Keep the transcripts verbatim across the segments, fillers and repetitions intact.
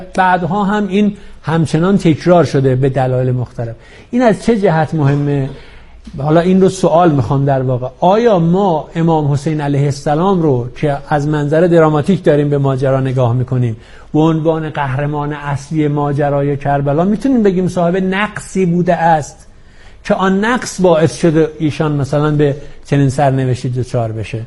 بعدها هم این همچنان تکرار شده به دلایل مختلف. این از چه جهت مهمه؟ حالا این رو سوال میخوام در واقع، آیا ما امام حسین علیه السلام رو که از منظر دراماتیک داریم به ماجرا نگاه میکنیم به عنوان قهرمان اصلی ماجرای کربلا میتونیم بگیم صاحب نقصی بوده است که آن نقص باعث شده ایشان مثلا به چنین سرنوشتی دچار بشه؟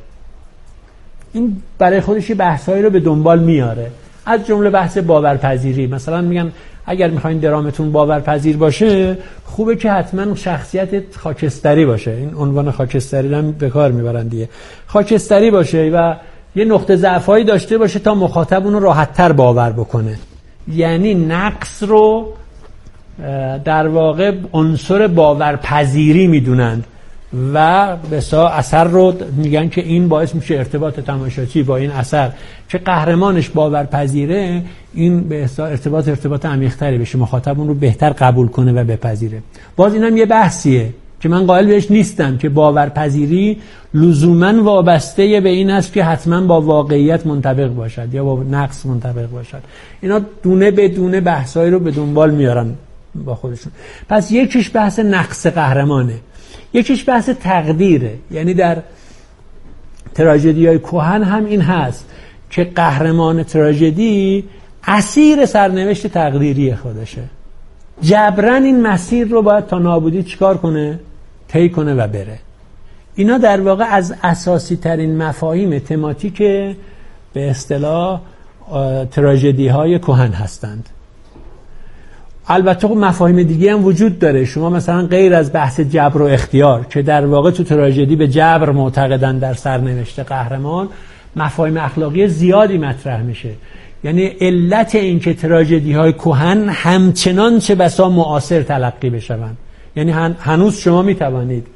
این برای خودش بحثایی رو به دنبال میاره، از جمله بحث باورپذیری. مثلا میگن اگر میخواین درامتون باورپذیر باشه خوبه که حتما شخصیت خاکستری باشه. این عنوان خاکستری رو هم به کار میبرن دیگه. خاکستری باشه و یه نقطه ضعفایی داشته باشه تا مخاطب اون رو راحت‌تر باور بکنه. یعنی نقص رو در واقع عنصر باورپذیری میدونند و به اصطلاح اثر رو میگن که این باعث میشه ارتباط تماشاچی با این اثر که قهرمانش باورپذیره، این به اصطلاح ارتباط ارتباط عمیق‌تری بشه، مخاطب اون رو بهتر قبول کنه و بپذیره. باز اینم یه بحثیه که من قائل بهش نیستم که باورپذیری لزوماً وابسته به این است که حتما با واقعیت منطبق باشد یا با نقص منطبق باشد. اینا دونه به دونه بحثایی رو به دنبال میارن با خودشون. پس یکیش بحث نقص قهرمانه، یکیش بحث تقدیره. یعنی در تراژدی‌های کهن هم این هست که قهرمان تراژدی اسیر سرنوشت تقدیری خودشه، جبران این مسیر رو باید تا نابودی چیکار کنه؟ طی کنه و بره. اینا در واقع از اساسی ترین مفاهیم تماتیک به اصطلاح تراژدی‌های کهن هستند. البته مفاهیم دیگه هم وجود داره. شما مثلا غیر از بحث جبر و اختیار که در واقع تو تراژدی به جبر معتقدن در سرنوشت قهرمان، مفاهیم اخلاقی زیادی مطرح میشه. یعنی علت این که تراژدی‌های کهن همچنان چه بسا معاصر تلقی بشوند. یعنی هن... هنوز شما میتوانید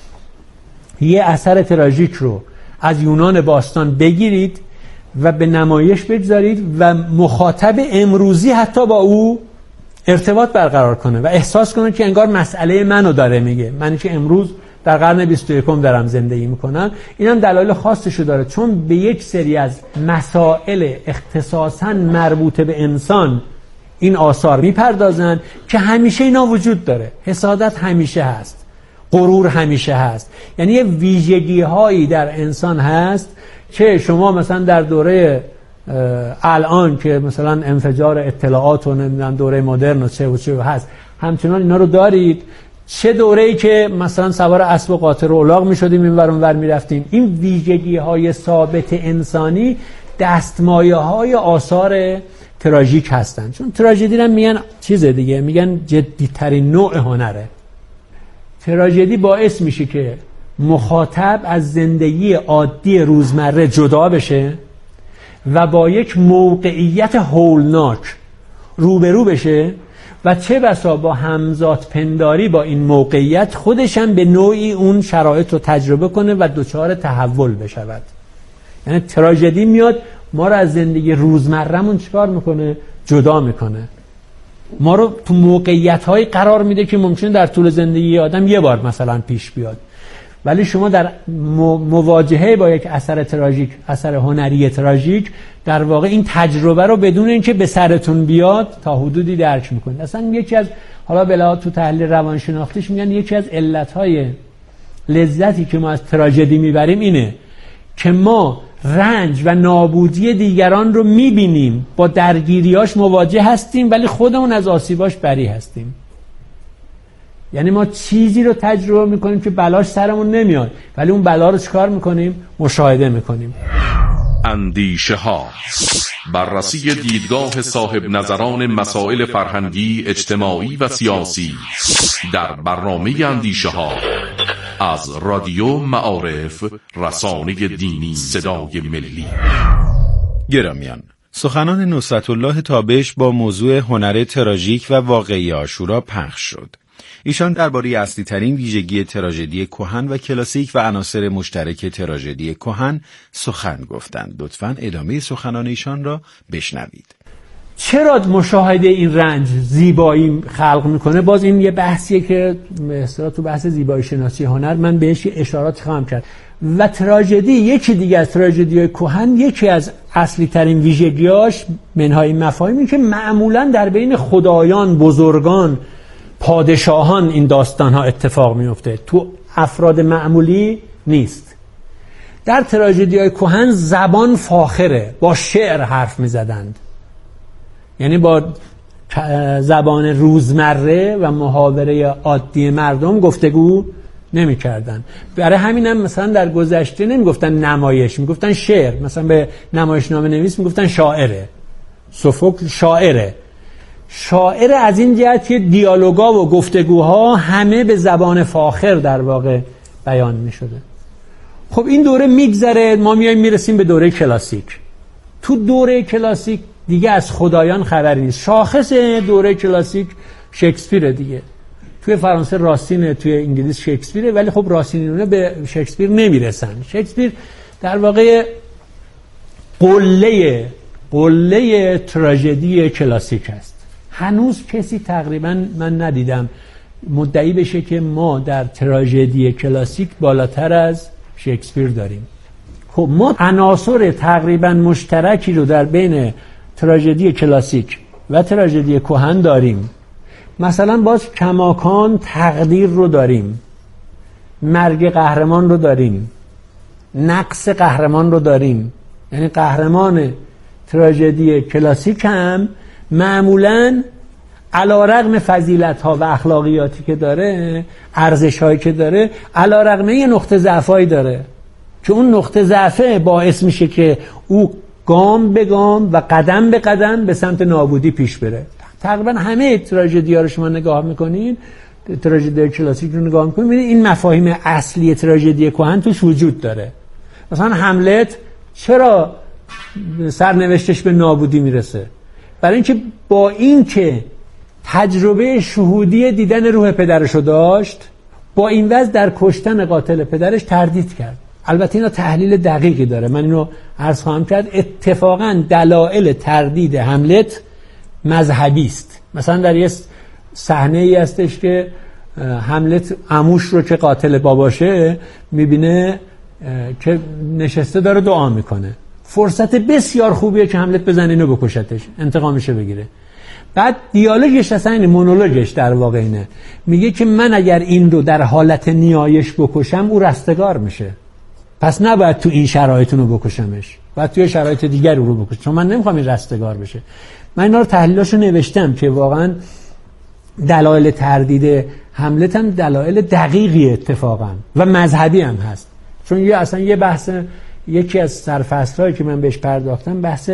یه اثر تراژیک رو از یونان باستان بگیرید و به نمایش بگذارید و مخاطب امروزی حتی با او ارتباط برقرار کنه و احساس کنه که انگار مسئله منو داره میگه، منی که امروز در قرن بیست و یکم دارم زندگی میکنم. اینم دلایل خاصشو داره، چون به یک سری از مسائل اختصاصاً مربوط به انسان این آثار میپردازن که همیشه اینا وجود داره. حسادت همیشه هست، غرور همیشه هست. یعنی یه ویژگی هایی در انسان هست که شما مثلا در دوره الان که مثلا انفجار اطلاعات و نمیدونم دوره مدرن و چه و چه هست همچنان اینا رو دارید. چه دوره‌ای که مثلا سوار اسب و قاطر و الاغ می‌شدیم اینور اونور می‌رفتیم. این ویژگی‌های ثابت انسانی دستمایه‌های آثار تراژیک هستن. چون تراژدی رو میگن چیز دیگه، میگن جدی‌ترین نوع هنره. تراژدی باعث میشه که مخاطب از زندگی عادی روزمره جدا بشه و با یک موقعیت هولناک روبرو بشه و چه بسا با همزاد پنداری با این موقعیت خودش هم به نوعی اون شرایط رو تجربه کنه و دچار تحول بشود. یعنی تراژدی میاد ما رو از زندگی روزمره‌مون چیکار میکنه؟ جدا میکنه. ما رو تو موقعیت‌هایی قرار میده که ممکنه در طول زندگی آدم یه بار مثلا پیش بیاد، ولی شما در مواجهه با یک اثر تراژیک، اثر هنری تراژیک، در واقع این تجربه رو بدون اینکه به سرتون بیاد تا حدودی درک میکنید. اصلا یکی از حالا بلا تو تحلیل روانشناختیش میگن یکی از علتهای لذتی که ما از تراژدی میبریم اینه که ما رنج و نابودی دیگران رو میبینیم، با درگیریاش مواجه هستیم ولی خودمون از آسیباش بری هستیم. یعنی ما چیزی رو تجربه میکنیم که بلاش سرمون نمیاد ولی اون بلا رو چیکار میکنیم؟ مشاهده میکنیم. اندیشه ها، بررسی دیدگاه صاحب نظران مسائل فرهنگی، اجتماعی و سیاسی در برنامه اندیشه ها از رادیو معارف، رسانه دینی صدای ملی. گرامیان، سخنان نصرت الله تابش با موضوع هنر تراژیک و واقعی عاشورا پخش شد. ایشان درباره اصلی ترین ویژگی تراژدی کهن و کلاسیک و عناصر مشترک تراژدی کهن سخن گفتند. لطفاً ادامه سخنان ایشان را بشنوید. چرا مشاهده این رنج زیبایی خلق میکنه؟ باز این یه بحثیه که به اصطلاح تو بحث زیبایی شناسی هنر من بهش اشارات خواهم کرد. و تراژدی، یکی دیگه از تراژدی‌های کهن، یکی از اصلی ترین ویژگیاش منهای مفاهیمی که معمولا در بین خدایان، بزرگان، پادشاهان این داستان ها اتفاق میفته، تو افراد معمولی نیست. در تراژدی‌های کهن زبان فاخره، با شعر حرف میزدند، یعنی با زبان روزمره و محاوره عادی مردم گفتگو نمی کردن. برای همین هم مثلا در گذشته نمی گفتن نمایش، می گفتن شعر. مثلا به نمایشنامه نویس می گفتن شاعره، سوفوکل شاعره. شاعر از این جهت که دیالوگا و گفتگوها همه به زبان فاخر در واقع بیان می شده. خب این دوره میگذره، ما میایم میرسیم به دوره کلاسیک. تو دوره کلاسیک دیگه از خدایان خبری نیست. شاخص دوره کلاسیک شکسپیر دیگه. توی فرانسه راسینه، توی انگلیس شکسپیره، ولی خب راسینیونه به شکسپیر نمیرسن. شکسپیر در واقع قله قله تراژدی کلاسیک است. هنوز کسی تقریبا من ندیدم مدعی بشه که ما در تراژدی کلاسیک بالاتر از شکسپیر داریم. خب ما عناصر تقریبا مشترکی رو در بین تراژدی کلاسیک و تراژدی کهن داریم. مثلا باز کماکان تقدیر رو داریم، مرگ قهرمان رو داریم، نقص قهرمان رو داریم. یعنی قهرمان تراژدی کلاسیک هم معمولاً علی‌رغم فضیلت‌ها و اخلاقیاتی که داره، ارزش‌هایی که داره، علی‌رغم یه نقطه ضعفایی داره که اون نقطه ضعفه باعث میشه که او گام به گام و قدم به قدم به سمت نابودی پیش بره. تقریبا همه تراژدی‌ها رو شما نگاه میکنین، تراژدی کلاسیک رو نگاه میکنین، میبینید این مفاهیم اصلی تراژدی کهن توش وجود داره. مثلا هملت چرا سرنوشتش به نابودی میرسه؟ برای اینکه با اینکه تجربه شهودی دیدن روح پدرشو داشت، با این وضع در کشتن قاتل پدرش تردید کرد. البته اینا تحلیل دقیقی داره، من اینو عرض خواهم کرد. اتفاقا دلایل تردید هملت مذهبی است. مثلا در یه صحنه ای هستش که هملت عموش رو که قاتل باباشه میبینه که نشسته داره دعا میکنه. فرصت بسیار خوبیه که هملت بزنه اینو بکشتش، انتقامش بگیره. بعد دیالوگش اصلا این مونولوگش در واقع اینه، میگه که من اگر این رو در حالت نیایش بکشم او رستگار میشه، پس نباید تو این شرایط رو بکشمش، باید توی شرایط دیگر رو بکشم، چون من نمیخوام این رستگار بشه. من اینا رو تحلیلاشو نوشتم که واقعا دلایل تردید هملت هم دلایل دقیقی اتفاقا و مذهبی هم هست. چون یه اصلا یه بحث، یکی از سرفصل‌هایی که من بهش پرداختم بحث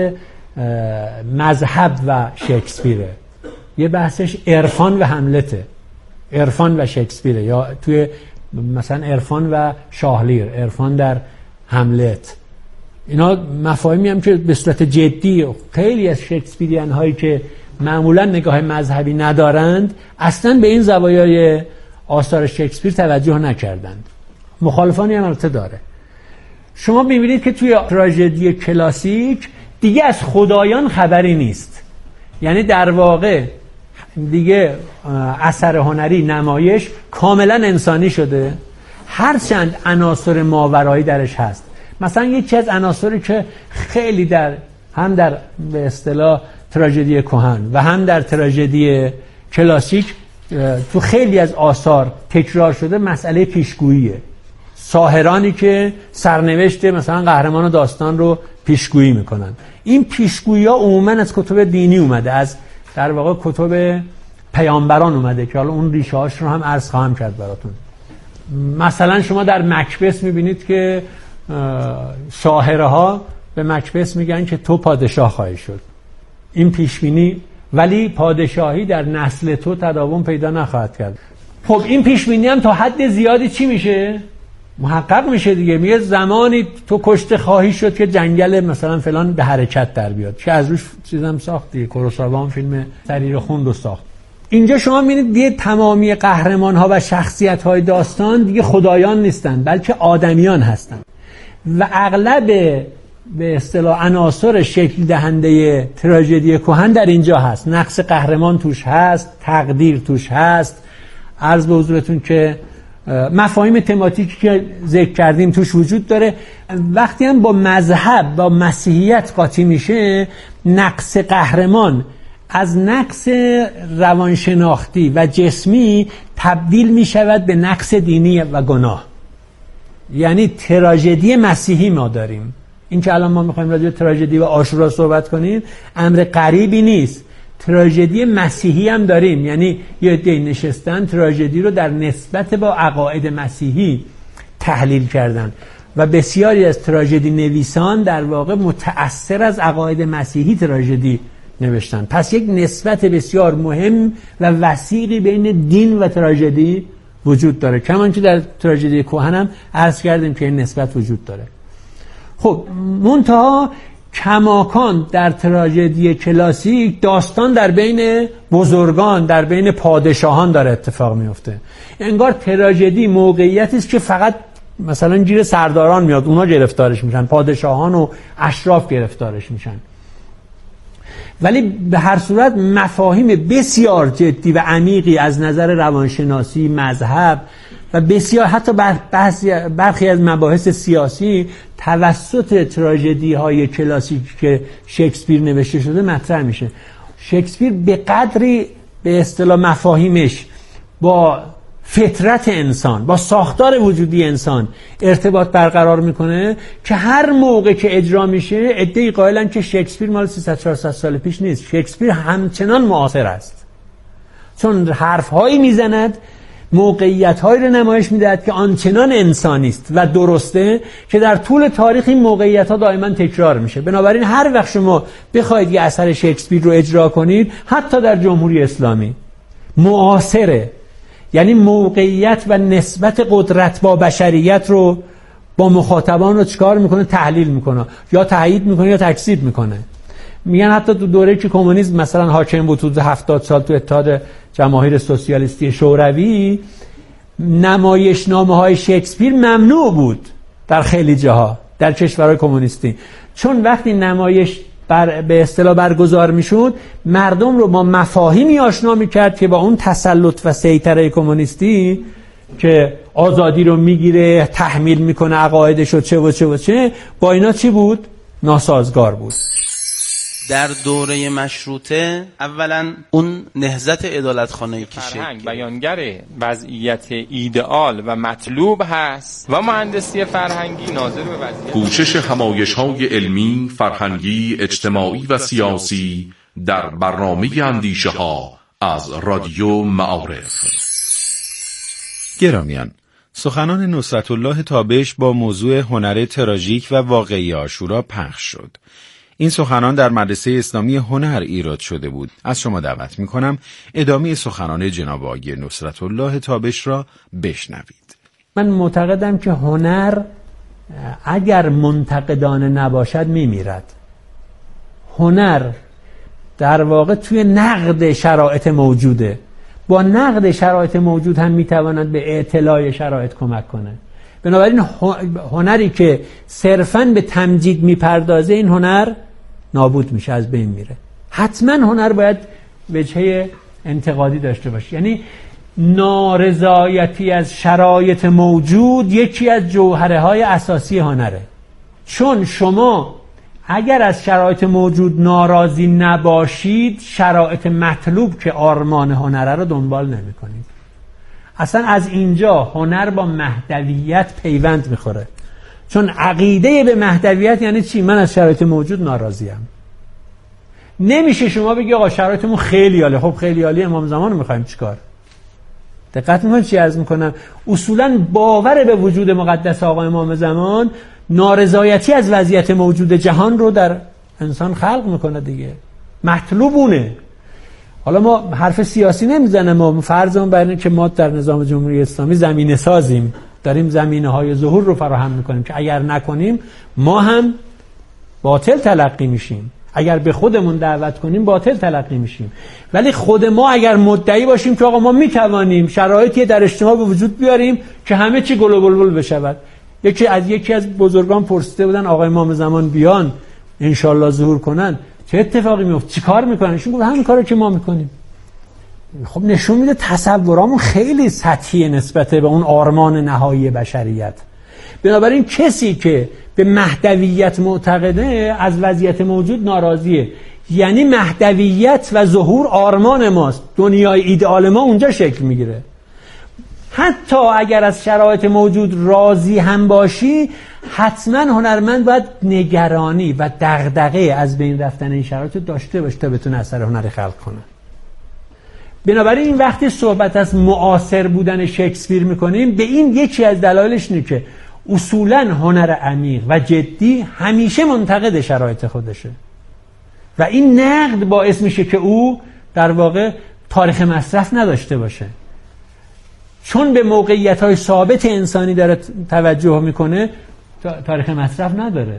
مذهب و شکسپیره، یه بحثش عرفان و هملته، عرفان و شکسپیره، یا توی مثلا عرفان و شاهلیر، عرفان در هملت. اینا مفاهیمی هم که به صورت جدی خیلی از شکسپیریان هایی که معمولا نگاه مذهبی ندارند اصلا به این زوایای آثار شکسپیر توجه نکردند. مخالفانی هم البته داره. شما می‌بینید که توی تراژدی کلاسیک دیگه از خدایان خبری نیست، یعنی در واقع دیگه اثر هنری، نمایش کاملا انسانی شده، هرچند عناصر ماورایی درش هست. مثلا یکی از عناصری که خیلی در هم در به اصطلاح تراژدی کهن و هم در تراژدی کلاسیک تو خیلی از آثار تکرار شده، مسئله پیشگوییه. ساحرانی که سرنوشت مثلا قهرمان و داستان رو پیشگویی میکنن. این پیشگویی‌ها عموما از کتب دینی اومده، از در واقع کتب پیامبران اومده که حالا اون ریشه‌هاش رو هم عرض خواهم کرد براتون. مثلا شما در مکبث میبینید که ساحرها به مکبث میگن که تو پادشاه خواهی شد. این پیشبینی، ولی پادشاهی در نسل تو تداوم پیدا نخواهد کرد. خب این پیشبینی هم تا حد زیادی چی میشه؟ محقق میشه دیگه. میگه زمانی تو کشته خواهی شد که جنگل مثلا فلان به حرکت در بیاد، که از روش چیزام ساخت دیگه. کوروساوا هم فیلم سریر خون رو ساخت. اینجا شما میبینید دیگه تمامی قهرمان ها و شخصیت های داستان دیگه خدایان نیستن، بلکه آدمیان هستن و اغلب به اصطلاح عناصر شکل دهنده تراژدی کهن در اینجا هست. نقص قهرمان توش هست، تقدیر توش هست. عرض به حضورتون که مفاهیم تماتیکی که ذکر کردیم توش وجود داره. وقتی هم با مذهب با مسیحیت قاطی میشه، نقص قهرمان از نقص روانشناختی و جسمی تبدیل میشود به نقص دینی و گناه. یعنی تراژدی مسیحی ما داریم. این که الان ما میخوایم راجع به تراژدی و عاشورا صحبت کنیم امر غریبی نیست. تراژدی مسیحی هم داریم، یعنی یه عده نشستن تراژدی رو در نسبت با عقاید مسیحی تحلیل کردن و بسیاری از تراژدی نویسان در واقع متأثر از عقاید مسیحی تراژدی نوشتن. پس یک نسبت بسیار مهم و وسیقی بین دین و تراژدی وجود داره، کمان که در تراژدی کهن هم عرض کردیم که این نسبت وجود داره. خب منتها کماکان در تراژدی کلاسیک داستان در بین بزرگان، در بین پادشاهان داره اتفاق میفته. انگار تراژدی موقعیتی است که فقط مثلا گیر سرداران میاد، اونا گرفتارش میشن، پادشاهان و اشراف گرفتارش میشن. ولی به هر صورت مفاهیم بسیار جدی و عمیقی از نظر روانشناسی، مذهب و بسیار حتی برخی از مباحث سیاسی توسط تراژدی های کلاسیک که شکسپیر نوشته شده مطرح میشه. شکسپیر به قدری به اصطلاح مفاهیمش با فطرت انسان، با ساختار وجودی انسان ارتباط برقرار میکنه که هر موقع که اجرا میشه عده‌ای قائلن که شکسپیر مال سیصد چهارصد سال پیش نیست. شکسپیر همچنان معاصر است، چون حرفهایی میزند، موقعیت‌هایی رو نمایش میدهد که آنچنان انسانی است و درسته که در طول تاریخ این موقعیت‌ها دائما تکرار میشه. بنابراین هر وقت شما بخواید یه اثر شکسپیر رو اجرا کنید، حتی در جمهوری اسلامی معاصره، یعنی موقعیت و نسبت قدرت با بشریت رو با مخاطبان رو چیکار میکنه؟ تحلیل میکنه، یا تایید میکنه یا تکذیب میکنه. میگن حتی تو دوره که کمونیسم مثلا حاکم بود تو هفتاد سال تو اتحاد جماهیر سوسیالیستی شوروی، نمایشنامه‌های شکسپیر ممنوع بود در خیلی جاها در کشورهای کمونیستی، چون وقتی نمایش بر به اصطلاح برگزار میشد مردم رو با مفاهیمی آشنا میکرد که با اون تسلط و سیطره کمونیستی که آزادی رو میگیره، تحمیل میکنه عقایدش و چه و چه و چه، با اینا چی بود؟ ناسازگار بود. در دوره مشروطه اولا اون نهضت عدالتخانه‌ای که فرهنگ بیانگر وضعیت ایدئال و مطلوب هست و مهندسی فرهنگی ناظر به وضعیت کوشش همایش‌های علمی، فرهنگی، اجتماعی و سیاسی در برنامه اندیشه‌ها از رادیو معارف. گرامیان، سخنان نصرتالله تابش با موضوع هنر تراژیک و واقعی عاشورا پخش شد. این سخنان در مدرسه اسلامی هنر ایراد شده بود. از شما دعوت می‌کنم ادامه سخنان جناب آقای نصرتالله تابش را بشنوید. من معتقدم که هنر اگر منتقدانه نباشد میمیرد. هنر در واقع توی نقد شرایط موجوده. با نقد شرایط موجود هم میتواند به اعتلاع شرایط کمک کنه. بنابراین هنری که صرفاً به تمجید میپردازه، این هنر نابود میشه، از بین میره. حتما هنر باید وجهه انتقادی داشته باشه، یعنی نارضایتی از شرایط موجود یکی از جوهره های اساسی هنره. چون شما اگر از شرایط موجود ناراضی نباشید، شرایط مطلوب که آرمان هنره رو دنبال نمی کنید. اصلا از اینجا هنر با مهدویت پیوند میخوره، چون عقیده به مهدویت یعنی چی؟ من از شرایط موجود ناراضیم. نمیشه شما بگی آقا شرایطمون خیلی عالیه. خب خیلی عالیه، امام زمان رو میخوایم چیکار؟ دقت میکنید چی عرض میکنم؟ اصولا باور به وجود مقدس آقا امام زمان نارضایتی از وضعیت موجود جهان رو در انسان خلق میکنه دیگه. مطلوبونه. حالا ما حرف سیاسی نمیزنم، ما فرضمون بر اینه که ما در نظام جمهوری اسلامی زمینه سازیم، داریم زمینه های ظهور رو فراهم میکنیم که اگر نکنیم ما هم باطل تلقی میشیم، اگر به خودمون دعوت کنیم باطل تلقی میشیم. ولی خود ما اگر مدعی باشیم که آقا ما میتوانیم شرایطی در اجتماع به وجود بیاریم که همه چی گل و بلبل بشود. یکی از یکی از بزرگان پرسیده بودن آقا امام زمان بیان انشالله ظهور کنن چه اتفاقی میفته، چی کار میکنن؟ ایشون گفت همین کارو که ما میکنیم. خب نشون میده تصورامون خیلی سطحی نسبت به اون آرمان نهایی بشریت. بنابراین کسی که به مهدویت معتقده از وضعیت موجود ناراضیه. یعنی مهدویت و ظهور آرمان ماست، دنیای ایدئال ما اونجا شکل میگیره. حتی اگر از شرایط موجود راضی هم باشی، حتما هنرمند باید نگرانی و دغدغه از بین رفتن این شرایط داشته باشه تا بتونه اثر هنری خلق کنه. بنابراین این وقتی صحبت از معاصر بودن شکسپیر میکنیم، به این یکی از دلایلش اینه که اصولا هنر عمیق و جدی همیشه منتقد شرایط خودشه و این نقد باعث میشه که او در واقع تاریخ مصرف نداشته باشه، چون به موقعیت‌های ثابت انسانی داره توجه میکنه. تاریخ مصرف نداره،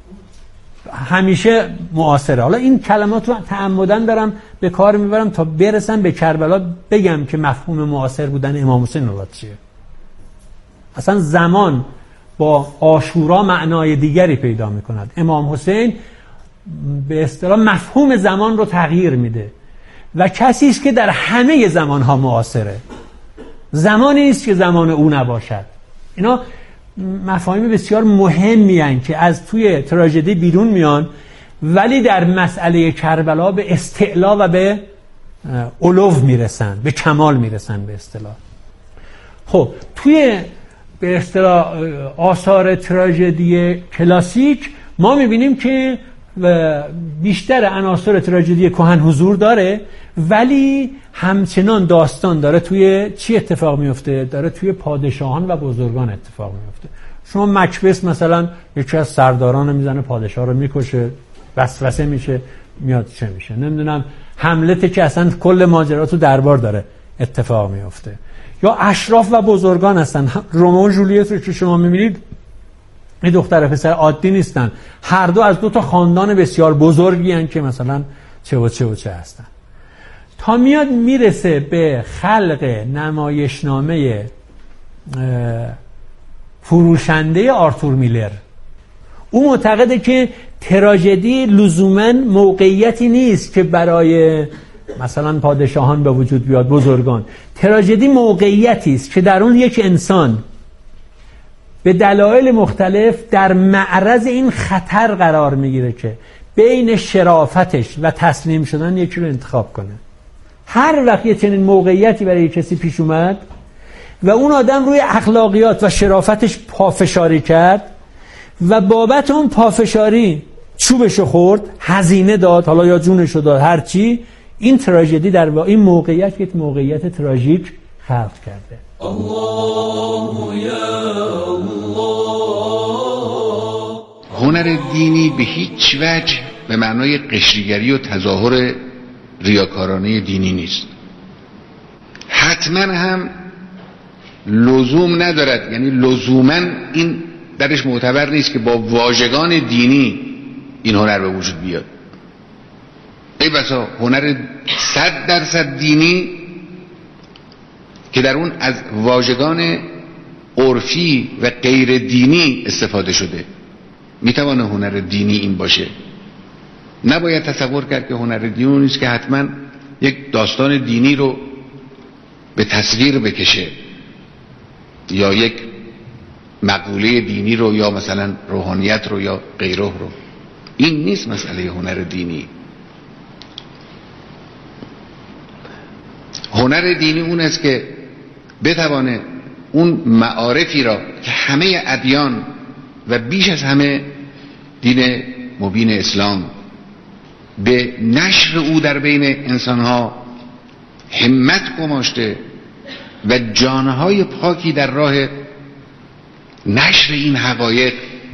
همیشه معاصره. حالا این کلمات رو تعمداً دارم به کار میبرم تا برسم به کربلا بگم که مفهوم معاصر بودن امام حسین مراد چیه. اصلا زمان با عاشورا معنای دیگری پیدا میکند. امام حسین به اصطلاح مفهوم زمان رو تغییر میده و کسی است که در همه زمانها معاصره، زمانی نیست که زمان او نباشد. اینا مفاهیم بسیار مهمی هستند که از توی تراژدی بیرون میان، ولی در مسئله کربلا به استعلا و به علو میرسن، به کمال میرسن به اصطلاح. خب توی به اصطلاح آثار تراژدی کلاسیک ما میبینیم که بیشتر عناصر تراژدی کهن حضور داره، ولی همچنان داستان داره توی چی اتفاق میفته؟ داره توی پادشاهان و بزرگان اتفاق میفته. شما مکبث مثلا یکی از سرداران میزنه، پادشاه رو میکشه، وسوسه میشه، میاد چه میشه. نمیدونم حملت که اصلا کل ماجرا تو دربار داره اتفاق میفته. یا اشراف و بزرگان هستن. رومئو و جولیت رو که شما میبینید، این دختر پسر عادی نیستن، هر دو از دو تا خاندان بسیار بزرگی هستن که مثلا چه و چه و چه هستن. تا میاد میرسه به خلق نمایشنامه فروشنده آرتور میلر. او معتقده که تراژدی لزوماً موقعیتی نیست که برای مثلا پادشاهان به وجود بیاد، بزرگان. تراژدی موقعیتی است که در اون یک انسان به دلایل مختلف در معرض این خطر قرار میگیره که بین شرافتش و تسلیم شدن یکی رو انتخاب کنه. هر وقت یه چنین موقعیتی برای کسی پیش اومد و اون آدم روی اخلاقیات و شرافتش پافشاری کرد و بابت اون پافشاری چوبشو خورد، هزینه داد، حالا یا جونشو داد، هر چی، این تراژدی در واقع این موقعیت یک موقعیت تراژیک خلق کرده. الله یا الله. هنر دینی به هیچ وجه به معنای قشریگری و تظاهر ریاکارانه دینی نیست. حتما هم لزوم ندارد، یعنی لزوما این درش معتبر نیست که با واژگان دینی این هنر به وجود بیاد. ای بسا هنر صد درصد دینی که در اون از واژگان عرفی و غیر دینی استفاده شده. میتوانه هنر دینی این باشه. نباید تصور کرد که هنر دینی نیست که حتما یک داستان دینی رو به تصویر بکشه یا یک مقوله دینی رو یا مثلا روحانیت رو یا غیره رو. این نیست مسئله هنر دینی. هنر دینی اون است که بتوانه اون معارفی را که همه ادیان و بیش از همه دین مبین اسلام به نشر او در بین انسانها همت گماشته و جانهای پاکی در راه نشر این حقایق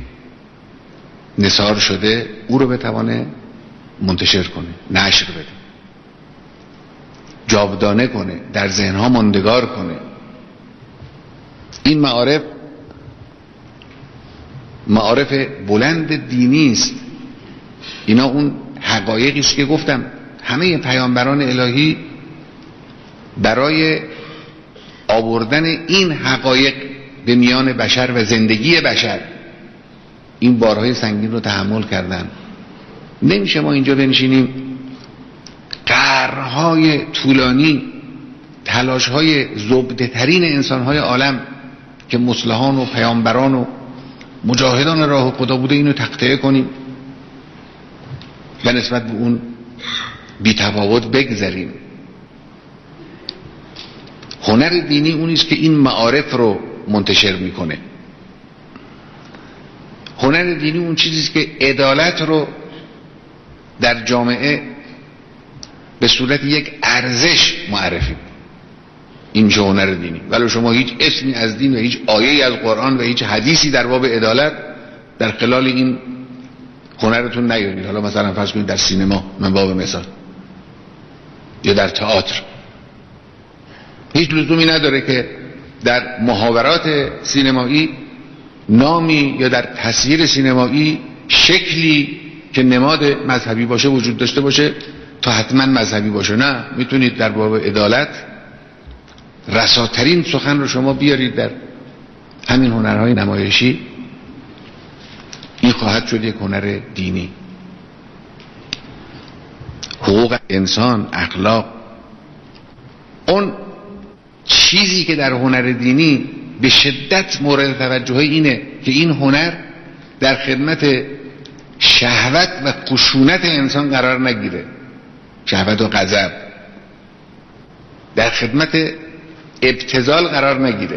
نثار شده، او رو بتوانه منتشر کنه، نشر بده، جاودانه کنه، در ذهنها ماندگار کنه. این معارف معارف بلند دینی است. اینا اون حقایقی است که گفتم همه پیامبران الهی برای آوردن این حقایق به میان بشر و زندگی بشر این بارهای سنگین رو تحمل کردن. نمیشه ما اینجا بنشینیم قرنهای طولانی تلاش های زبده ترین انسان های عالم که مصلحان و پیامبران و مجاهدان راه خدا بوده اینو تقطیع کنیم و نسبت به اون بی‌تفاوت بگذریم. هنر دینی اونیست که این معارف رو منتشر میکنه. هنر دینی اون چیزیست که عدالت رو در جامعه به صورت یک ارزش معرفی. این میشه هنر دینی. ولی شما هیچ اسمی از دین و هیچ آیه‌ای از قرآن و هیچ حدیثی در باب عدالت در خلال این هنرتون نیارید. حالا مثلا فرض کنید در سینما، من باب مثال، یا در تئاتر، هیچ لزومی نداره که در محاورات سینمایی نامی یا در تصویر سینمایی شکلی که نماد مذهبی باشه وجود داشته باشه تا حتما مذهبی باشه. نه، میتونید در باب عدالت رساترین سخن رو شما بیارید در همین هنرهای نمایشی. این خواهد شد یک هنر دینی. حقوق انسان، اخلاق، اون چیزی که در هنر دینی به شدت مورد توجه اینه که این هنر در خدمت شهوت و خشونت انسان قرار نگیره، شهوت و غضب، در خدمت ابتذال قرار نگیره،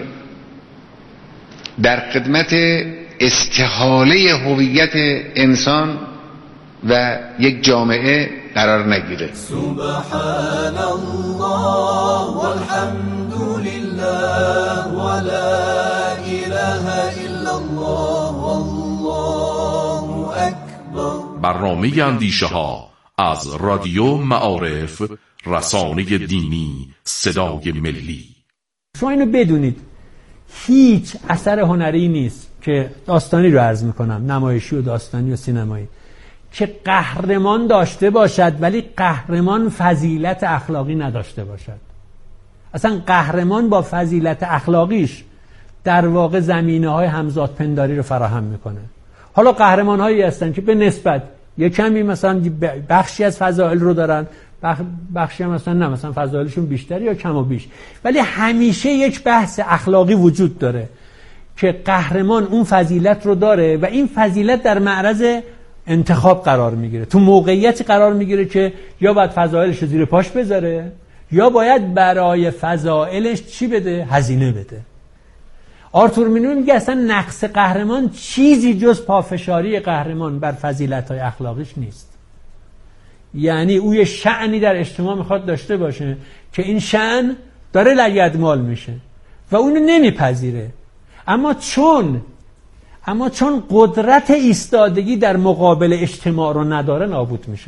در خدمت استحاله هویت انسان و یک جامعه قرار نگیره. سبحان الله والحمد لله ولا اله الا الله والله اکبر. برنامه اندیشه ها از رادیو معارف، رسانه دینی، صدای ملی. شما اینو بدونید، هیچ اثر هنری نیست که داستانی رو عرض میکنم، نمایشی و داستانی و سینمایی، که قهرمان داشته باشد ولی قهرمان فضیلت اخلاقی نداشته باشد. اصلا قهرمان با فضیلت اخلاقیش در واقع زمینه های همزاد پنداری رو فراهم میکنه. حالا قهرمان هایی هستن که به نسبت یک کمی مثلا بخشی از فضائل رو دارن، بخشی هم مثلا نه، مثلا فضائلشون بیشتر یا کم و بیش، ولی همیشه یک بحث اخلاقی وجود داره که قهرمان اون فضیلت رو داره و این فضیلت در معرض انتخاب قرار میگیره، تو موقعیتی قرار میگیره که یا باید فضائلش رو زیر پاش بذاره یا باید برای فضائلش چی بده؟ هزینه بده. آرتور مینو میگه اصلا نقص قهرمان چیزی جز پافشاری قهرمان بر فضیلت‌های اخلاقیش نیست. یعنی او یه شأنی در اجتماع میخواد داشته باشه که این شأن داره لگدمال میشه و اونو نمیپذیره، اما چون اما چون قدرت ایستادگی در مقابل اجتماع رو نداره نابود میشه.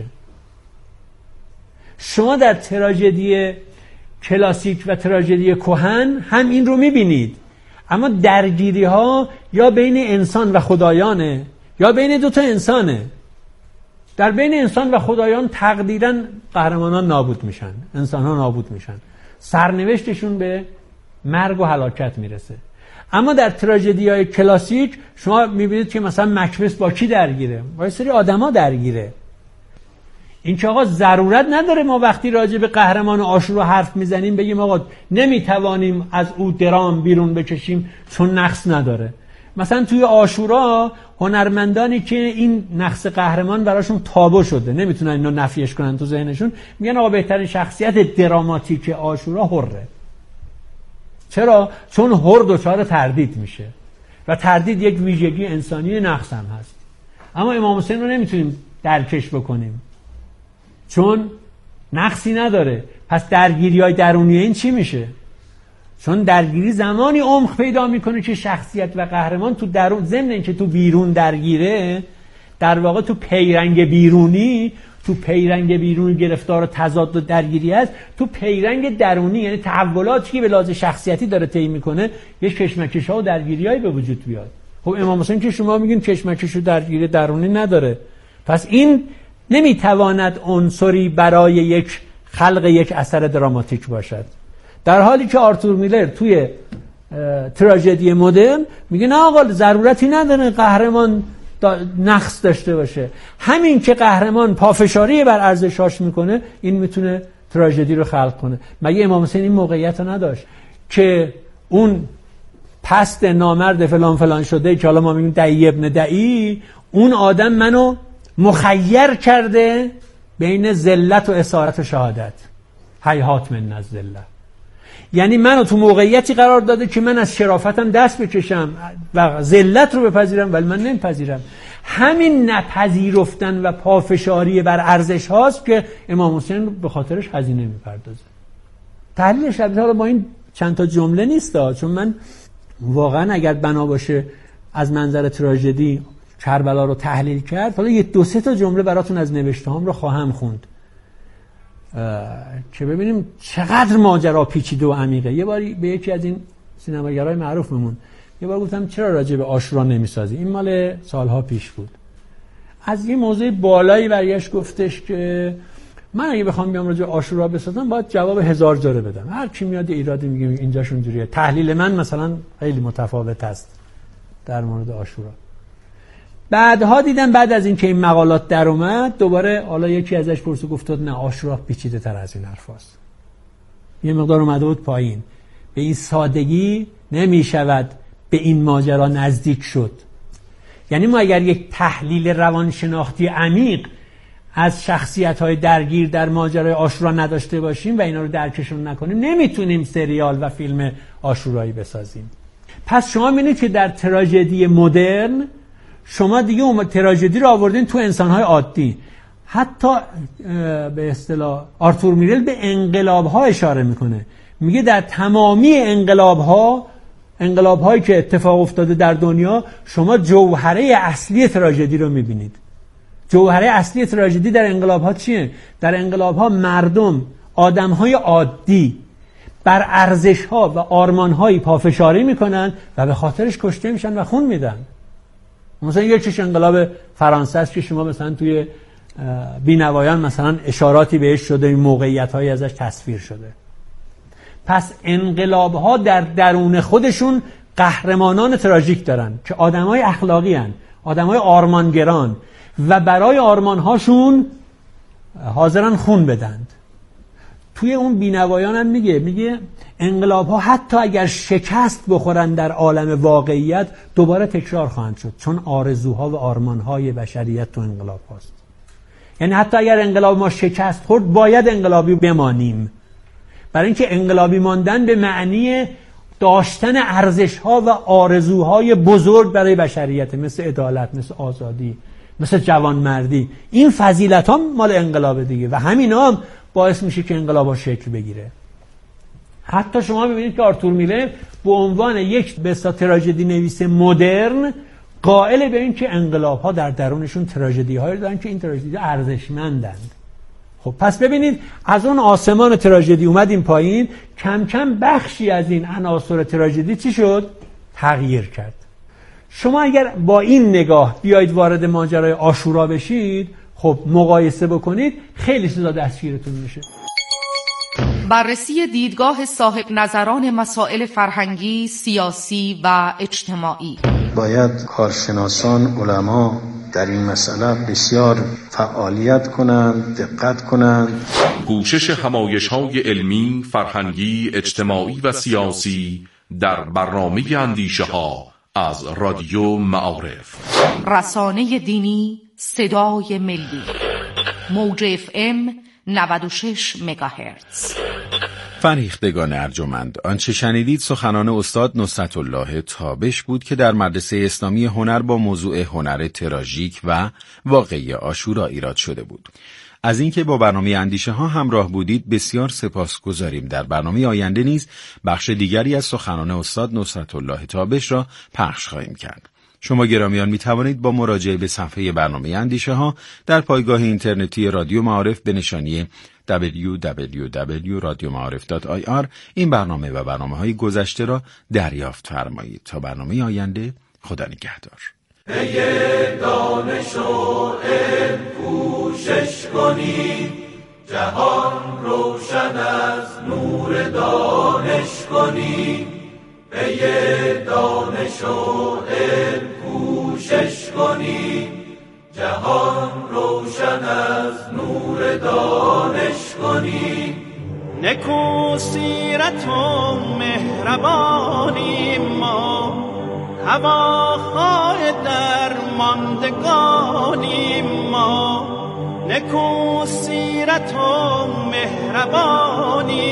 شما در تراژدی کلاسیک و تراژدی کهن هم این رو میبینید، اما درگیری ها یا بین انسان و خدایانه یا بین دوتا انسانه. در بین انسان و خدایان تقدیراً قهرمانان نابود میشن، انسان ها نابود میشن، سرنوشتشون به مرگ و هلاکت میرسه. اما در تراژدی های کلاسیک شما میبینید که مثلا مکبث با کی درگیره؟ با یه سری آدما درگیره. این که آقا ضرورت نداره ما وقتی راجع به قهرمان عاشورا حرف میزنیم بگیم آقا نمیتوانیم از او درام بیرون بکشیم چون نقص نداره. مثلا توی عاشورا هنرمندانی که این نقص قهرمان براشون تابو شده نمیتونن اینو نفیش کنن تو ذهنشون، میگن آقا بهترین شخصیت دراماتیک عاشورا حره. چرا؟ چون حر دچار تردید میشه و تردید یک ویژگی انسانی نقص هم هست. اما امام حسین رو نمیتونیم درکش بکنیم چون نقصی نداره. پس درگیری های درونی این چی میشه؟ چون درگیری زمانی عمق پیدا میکنه که شخصیت و قهرمان تو درون، ضمن اینکه تو بیرون درگیره، در واقع تو پیرنگ بیرونی تو پیرنگ بیرونی گرفتار و تضاد و درگیری است، تو پیرنگ درونی یعنی تحولاتی که به لحاظ شخصیتی داره طی میکنه یه کشمکش‌ها و درگیری‌هایی به وجود بیاد. خب امام حسین که شما میگین کشمکش و درگیری درونی نداره، پس این نمیتواند عنصری برای یک خلق یک اثر دراماتیک باشد. در حالی که آرتور میلر توی تراژدی مدرن میگه نه آقا ضرورتی نداره قهرمان دا نقص داشته باشه، همین که قهرمان پافشاری بر ارزشاش میکنه این میتونه تراژدی رو خلق کنه. مگه امام حسین این موقعیت رو نداشت که اون پست نامرد فلان فلان شده که حالا ما میگیم دعی ابن دعی، اون آدم منو مخیر کرده بین ذلت و اسارت و شهادت، هیهات من الذلة، یعنی منو تو موقعیتی قرار داده که من از شرافتم دست بکشم و ذلت رو بپذیرم، ولی من نمیپذیرم. همین نپذیرفتن و پافشاری بر ارزش هاست که امام حسین به خاطرش هزینه میپردازه. تحلیل شبیه حالا با این چند تا جمله نیست، چون من واقعا اگر بنا باشه از منظر تراژدی کربلا رو تحلیل کرد، حالا یه دو سه تا جمله براتون از نوشته هام رو خواهم خوند که ببینیم چقدر ماجرا پیچیده و عمیقه. یه باری به یکی از این سینماگرای معروفمون یه بار گفتم چرا راجع به عاشورا نمیسازی؟ این مال سالها پیش بود. از این موضوع بالایی برگشت گفتش که من اگه بخوام بیام راجع به عاشورا بسازم باید جواب هزار جوره بدم. هر کی میاد ایرادی میگه اینجاش اونجوریه. تحلیل من مثلا خیلی متفاوت است در مورد عاشورا. بعدها دیدم بعد از اینکه این مقالات در اومد دوباره حالا یکی ازش پرسید گفتاد نه عاشورا پیچیده تر از این حرفاست. یه مقدار اومده بود پایین. به این سادگی نمیشود به این ماجرا نزدیک شد. یعنی ما اگر یک تحلیل روانشناختی عمیق از شخصیت‌های درگیر در ماجرای عاشورا نداشته باشیم و اینا رو درکشون نکنیم نمیتونیم سریال و فیلم عاشورایی بسازیم. پس شما می‌بینید که در تراژدی مدرن شما دیگه اون تراژدی رو آوردین تو انسان‌های عادی. حتی به اصطلاح آرتور میرل به انقلاب‌ها اشاره میکنه. میگه در تمامی انقلاب‌ها انقلاب‌هایی که اتفاق افتاده در دنیا شما جوهره اصلی تراژدی رو می‌بینید. جوهره اصلی تراژدی در انقلاب‌ها چیه؟ در انقلاب‌ها مردم، آدم‌های عادی بر ارزش‌ها و آرمان‌هایی پافشاری می‌کنن و به خاطرش کشته میشن و خون میدن. مثلا یک چیز انقلاب فرانسه است که شما مثلا توی بینوایان مثلا اشاراتی بهش شده، این موقعیت‌هایی ازش تصویر شده. پس انقلاب‌ها در درون خودشون قهرمانان تراژیک دارن که آدمای اخلاقی هن، آدمای آرمانگران و برای آرمانهاشون حاضرن خون بدند. توی اون بینوایان هم میگه میگه انقلاب‌ها حتی اگر شکست بخورن در عالم واقعیت دوباره تکرار خواهند شد، چون آرزوها و آرمانهای بشریت تو انقلاب هاست. یعنی حتی اگر انقلاب ما شکست خورد باید انقلابی بمانیم، برای اینکه انقلابی ماندن به معنی داشتن ارزش‌ها و آرزوهای بزرگ برای بشریت، مثل عدالت، مثل آزادی، مثل جوانمردی. این فضیلت‌ها مال انقلاب دیگه و همینا هم باعث میشه که انقلاب‌ها شکل بگیره. حتی شما ببینید که آرتور میلر به عنوان یک بسا تراژدی نویس مدرن قائل به این که انقلاب‌ها در درونشون تراژدی‌هایی دارن که این تراژدی ارزشمندند. خب پس ببینید از اون آسمان تراژدی اومدیم پایین، کم کم بخشی از این عناصر تراژدی چی شد؟ تغییر کرد. شما اگر با این نگاه بیایید وارد ماجرای عاشورا بشید، خب مقایسه بکنید، خیلی چیزا دستگیرتون میشه. بررسی دیدگاه صاحب نظران مسائل فرهنگی، سیاسی و اجتماعی. باید کارشناسان، علما در این مسئله بسیار فعالیت کنند، دقت کنند. کوشش همایش‌های علمی، فرهنگی، اجتماعی و سیاسی در برنامه اندیشه‌ها از رادیو معارف، رسانه دینی صدای ملی، موج اف ام نود و شش مگاهرتز. فریختگان ارجمند، آنچه شنیدید سخنان استاد نصرت الله تابش بود که در مدرسه اسلامی هنر با موضوع هنر تراژیک و واقعی عاشورا ایراد شده بود. از اینکه با برنامه اندیشه ها همراه بودید بسیار سپاسگزاریم. در برنامه آینده نیز بخش دیگری از سخنان استاد نصرت الله تابش را پخش خواهیم کرد. شما گرامیان می توانید با مراجعه به صفحه برنامه اندیشه ها در پایگاه اینترنتی رادیو معارف به نشانی دبلیو دبلیو دبلیو دات رادیو معارف دات آی آر این برنامه و برنامه‌های گذشته را دریافت فرمایید. تا برنامه آینده، خدا نگهدار. ای دانش و علم کوشش کنید، جهان روشن از نور دانش کنید. ای دانش و علم کوشش کنید، جهان جهان روشن از نور دانش کنیم. نکو سیرت و مهربانیم ما، هواخواه درماندگانیم ما. نکو سیرت و مهربانیم